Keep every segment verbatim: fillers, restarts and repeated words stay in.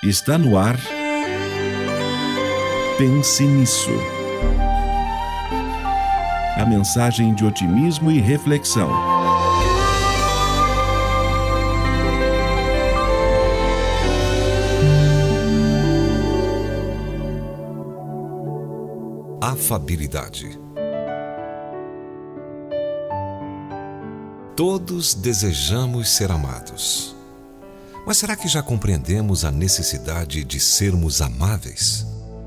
Está no ar. Pense nisso. A mensagem de otimismo e reflexão. Afabilidade. Todos desejamos ser amados. Mas será que já compreendemos a necessidade de sermos amáveis?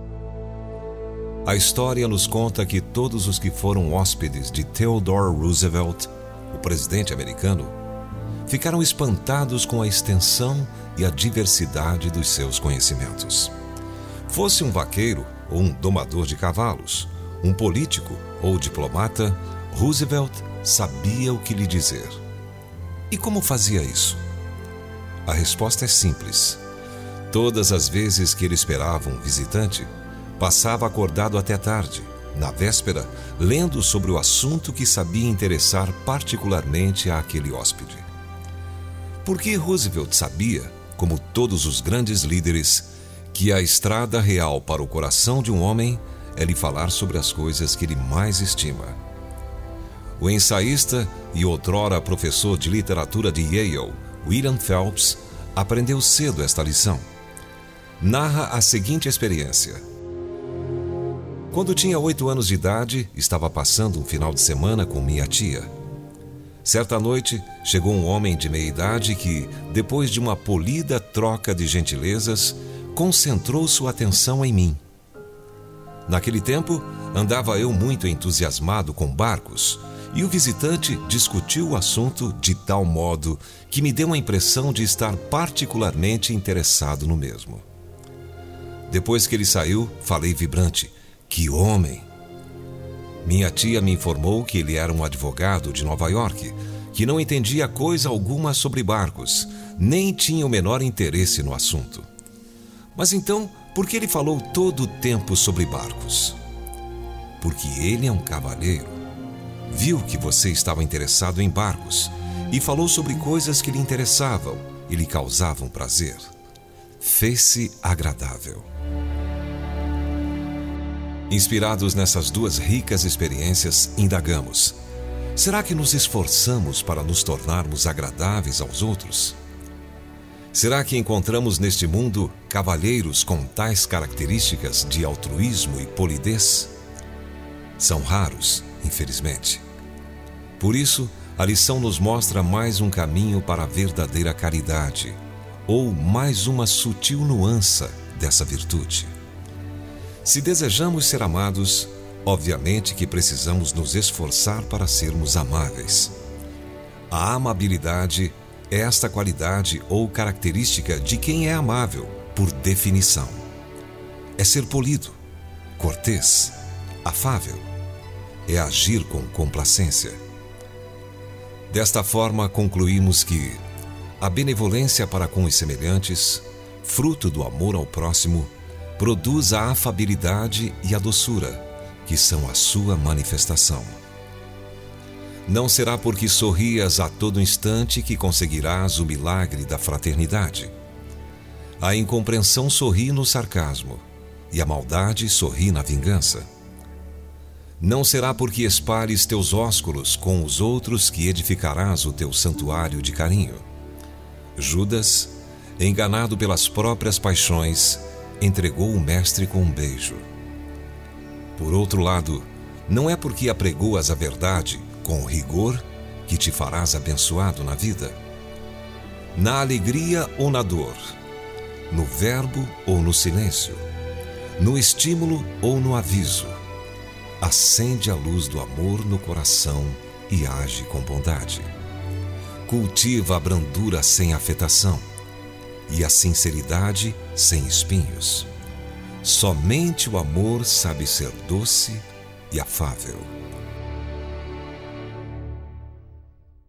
A história nos conta que todos os que foram hóspedes de Theodore Roosevelt, o presidente americano, ficaram espantados com a extensão e a diversidade dos seus conhecimentos. Fosse um vaqueiro ou um domador de cavalos, um político ou diplomata, Roosevelt sabia o que lhe dizer. E como fazia isso? A resposta é simples. Todas as vezes que ele esperava um visitante, passava acordado até tarde, na véspera, lendo sobre o assunto que sabia interessar particularmente àquele hóspede. Porque Roosevelt sabia, como todos os grandes líderes, que a estrada real para o coração de um homem é lhe falar sobre as coisas que ele mais estima. O ensaísta e outrora professor de literatura de Yale, William Phelps, aprendeu cedo esta lição. Narra a seguinte experiência. Quando tinha oito anos de idade, estava passando um final de semana com minha tia. Certa noite, chegou um homem de meia idade que, depois de uma polida troca de gentilezas, concentrou sua atenção em mim. Naquele tempo, andava eu muito entusiasmado com barcos, e o visitante discutiu o assunto de tal modo que me deu a impressão de estar particularmente interessado no mesmo. Depois que ele saiu, falei vibrante: "Que homem!" Minha tia me informou que ele era um advogado de Nova York, que não entendia coisa alguma sobre barcos, nem tinha o menor interesse no assunto. Mas então, por que ele falou todo o tempo sobre barcos? Porque ele é um cavalheiro. Viu que você estava interessado em barcos e falou sobre coisas que lhe interessavam e lhe causavam prazer. Fez-se agradável. Inspirados nessas duas ricas experiências, indagamos: será que nos esforçamos para nos tornarmos agradáveis aos outros? Será que encontramos neste mundo cavalheiros com tais características de altruísmo e polidez? São raros, infelizmente. Por isso, a lição nos mostra mais um caminho para a verdadeira caridade, ou mais uma sutil nuance dessa virtude. Se desejamos ser amados, obviamente que precisamos nos esforçar para sermos amáveis. A amabilidade é esta qualidade ou característica de quem é amável, por definição. É ser polido, cortês, afável. É agir com complacência. Desta forma, concluímos que a benevolência para com os semelhantes, fruto do amor ao próximo, produz a afabilidade e a doçura, que são a sua manifestação. Não será porque sorrias a todo instante que conseguirás o milagre da fraternidade. A incompreensão sorri no sarcasmo, e a maldade sorri na vingança. Não será porque espalhes teus ósculos com os outros que edificarás o teu santuário de carinho. Judas, enganado pelas próprias paixões, entregou o mestre com um beijo. Por outro lado, não é porque apregoas a verdade com rigor que te farás abençoado na vida. Na alegria ou na dor, no verbo ou no silêncio, no estímulo ou no aviso, acende a luz do amor no coração e age com bondade. Cultiva a brandura sem afetação e a sinceridade sem espinhos. Somente o amor sabe ser doce e afável.